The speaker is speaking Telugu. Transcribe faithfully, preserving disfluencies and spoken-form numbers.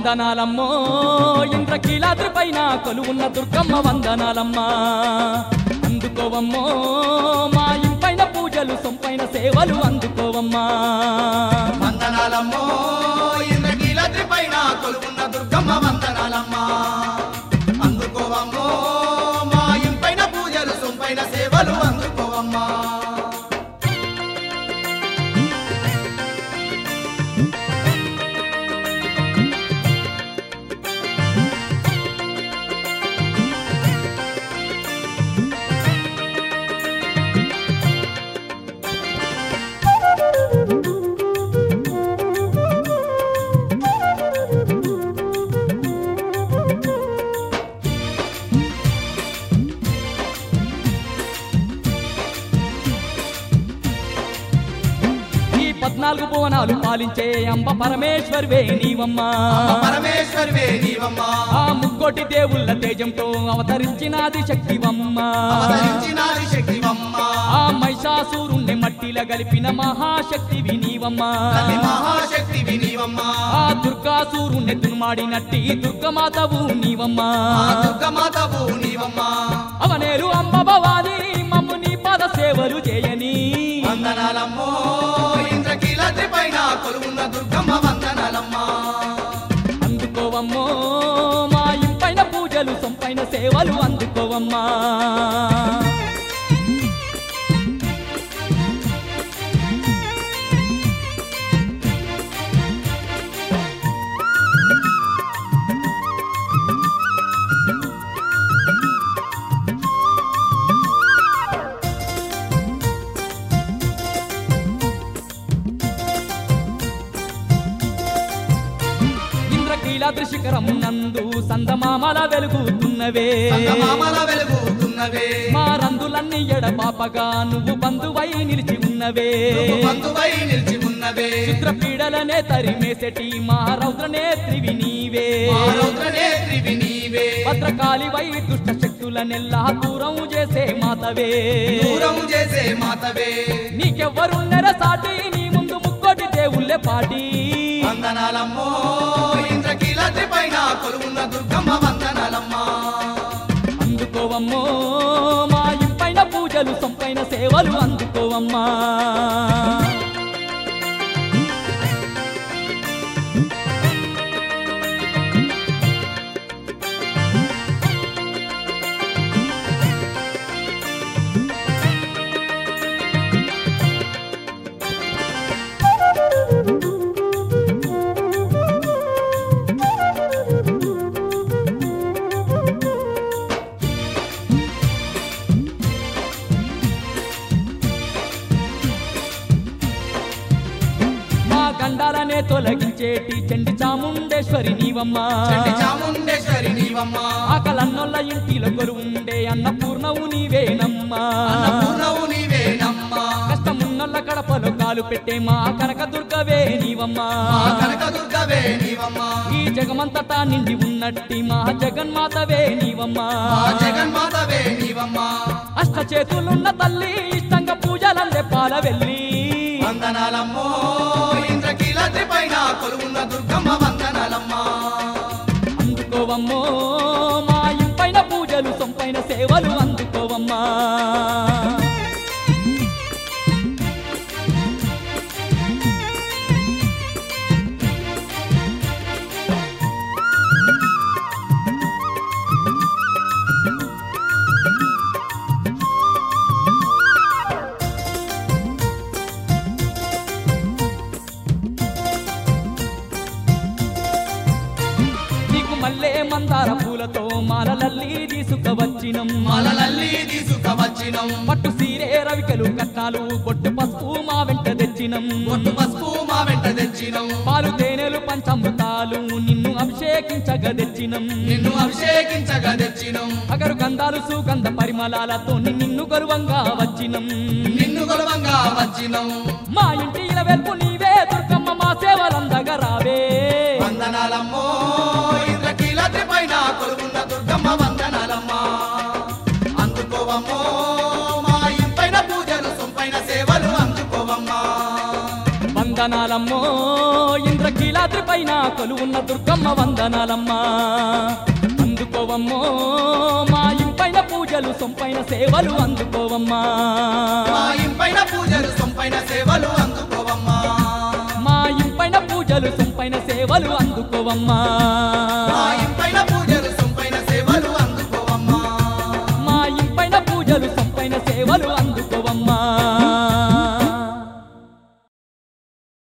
వందనాలమ్మో ఇంద్రకీలాద్రి పైన కొలువున్న దుర్గమ్మ వందనాలమ్మా అందుకోవమ్మో మా ఇంపైన పూజలు సొంపైన సేవలు అందుకోవమ్మా వందనాలమ్మో ఇంద్రకీలాద్రి పైన కొలువున్న దుర్గమ్మ వందనాలమ్మా అందుకోవమ్మో మా ఇంపైన పూజలు సొంపైన సేవలు అందుకోవమ్మా పద్నాలుగు భువనాలు పాలించే అంబ పరమేశ్వరివే నీవమ్మా పరమేశ్వరివే నీవమ్మా ఆ ముక్కోటి దేవుళ్ళ తేజంతో అవతరించినాది శక్తివమ్మా అవతరించినాది శక్తివమ్మా ఆ మహిషాసురుణ్ణి మట్టిల గలిపిన మహాశక్తివి నీవమ్మా మహాశక్తివి నీవమ్మా ఆ దుర్గాసురుణ్ణి దుర్మాడినట్టి దుర్గమాతవు నీవమ్మా దుర్గమాతవు నీవమ్మా అవనేరు అంబ భవాని మమ్ము నీ పద సేవలు చేయని వందనాలమ్మో ఇంద్రకీలాద్రి పైన కొలువున్న దుర్గమ్మ వందనాలమ్మా అందుకోవమ్మో మా ఇంపైన పూజలు సొంపైన సేవలు అందుకోవమ్మా ఇంద్రకీలాద్రి శిఖరం నందు సందమామల వెలుగుతున్నవే సందమామల వెలుగుతున్నవే మా రందులన్నీ ఎడపాపగా నువ్వు బంధువై నిలిచి ఉన్నవే బంధువై నిలిచి ఉన్నవే చిత్రపీడలనే తరిమేసెటి మా రౌద్రనేత్రివి నీవే రౌద్రనేత్రివి నీవే భద్రకాళివై దుష్ట శక్తులనెల్లా దూరం చేసే మాతవే దూరం చేసే మాతవే నీకెవ్వరున్నర సాటి నీ ముందు ముక్కోటి దేవుళ్ళే పాటి వందనాలమ్మో ఇంద్రకీలాద్రి పైన కొలువున్న దుర్గమ్మ వందనాలమ్మా అందుకోవమ్మో మా ఇంపైన పూజలు సొంపైన సేవలు అందుకోవమ్మా గండాలనే తొలగించేటి చండి చాముండేశ్వరి నీవమ్మా చండి చాముండేశ్వరి నీవమ్మా ఆకలన్నొల్ల ఇంటిలో కొలువుండే అన్నపూర్ణవు నీవేనమ్మా అన్నపూర్ణవు నీవేనమ్మా కష్టమున్నొల్ల కడపలో కాలు పెట్టే మా కనక దుర్గవే నీవమ్మా కనక దుర్గవే నీవమ్మా ఈ జగమంతటా నిండి ఉన్నట్టి మా జగన్మాతవే నీవమ్మా జగన్మాతవే నీవమ్మా అష్ట చేతులున్న తల్లి ఇష్టంగా పూజలందే పాల వెళ్ళి వందనాలమ్మో ఇంద్రకీలాద్రి పైన కొలువున్న దుర్గమ్మ వందనాలమ్మా అందుకోవమ్మో మా ఇంపైన పూజలు సొంపైన సేవలు అందుకోవమ్మా మల్లె మందార పూలతో మాలలల్లి తీసుకవచ్చినం మాలలల్లి తీసుకవచ్చినం పట్టు సీరే రవికలు కట్నాలు బొట్టు పసుపు మా వెంట తెచ్చినం బొట్టు పసుపు మా వెంట తెచ్చినం పాలు తేనెలు పంచామృతాలు నిన్ను అభిషేకించగా తెచ్చినం నిన్ను అభిషేకించగా తెచ్చినం అగరు గంధాలు సుగంధ పరిమళాలతో నిన్ను గర్వంగా వచ్చినం నిన్ను గర్వంగా వచ్చినం మా ఇంటి వెల్పు నీవే దుర్గమ్మ మా సేవలందగా రావే వందనాలమ్మో ఇంద్రకీలాద్రి పైన కొలువున్న దుర్గమ్మ వందనాలమ్మా అందుకోవమ్మో మా ఇంపైన పూజలు సొంపైన సేవలు అందుకోవమ్మా వందనాలమ్మో ఇంద్రకీ ఇంద్రకీలాద్రి పైన కొలువున్న దుర్గమ్మ వందనాలమ్మా అందుకోవమ్మో మా ఇంపైన పూజలు సొంపైన సేవలు అందుకోవమ్మా మా ఇంపైన పూజలు సొంపైన సేవలు అందుకోవమ్మా మా ఇంపైన పూజలు సొంపైన సేవలు అందుకోవమ్మా మా ఇంపైన